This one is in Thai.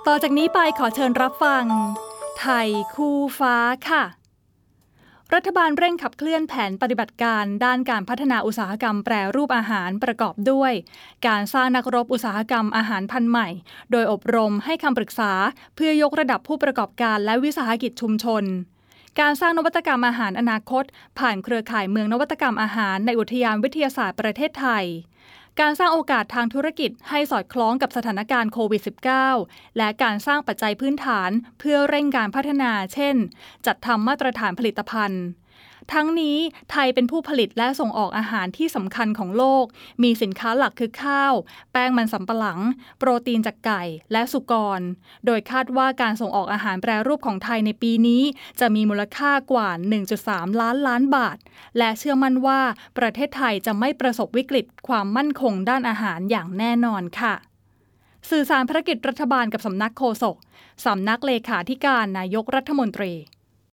ต่อจากนี้ไปขอเชิญรับฟังไทยคู่ฟ้าค่ะรัฐบาลเร่งขับเคลื่อนแผนปฏิบัติการด้านการพัฒนาอุตสาหกรรมแปรรูปอาหารประกอบด้วยการสร้างนักรบอุตสาหกรรมอาหารพันธุ์ใหม่โดยอบรมให้คำปรึกษาเพื่อยกระดับผู้ประกอบการและวิสาหกิจชุมชนการสร้างนวัตกรรมอาหารอนาคตผ่านเครือข่ายเมืองนวัตกรรมอาหารในอุทยานวิทยาศาสตร์ประเทศไทยการสร้างโอกาสทางธุรกิจให้สอดคล้องกับสถานการณ์โควิด -19 และการสร้างปัจจัยพื้นฐานเพื่อเร่งการพัฒนาเช่นจัดทำมาตรฐานผลิตภัณฑ์ทั้งนี้ไทยเป็นผู้ผลิตและส่งออกอาหารที่สำคัญของโลกมีสินค้าหลักคือข้าวแป้งมันสำปะหลังโปรตีนจากไก่และสุกรโดยคาดว่าการส่งออกอาหารแปรรูปของไทยในปีนี้จะมีมูลค่ากว่า 1.3 ล้านล้านบาทและเชื่อมั่นว่าประเทศไทยจะไม่ประสบวิกฤตความมั่นคงด้านอาหารอย่างแน่นอนค่ะสื่อสารภารกิจรัฐบาลกับสำนักโฆษกสำนักเลขาธิการนายกรัฐมนตรี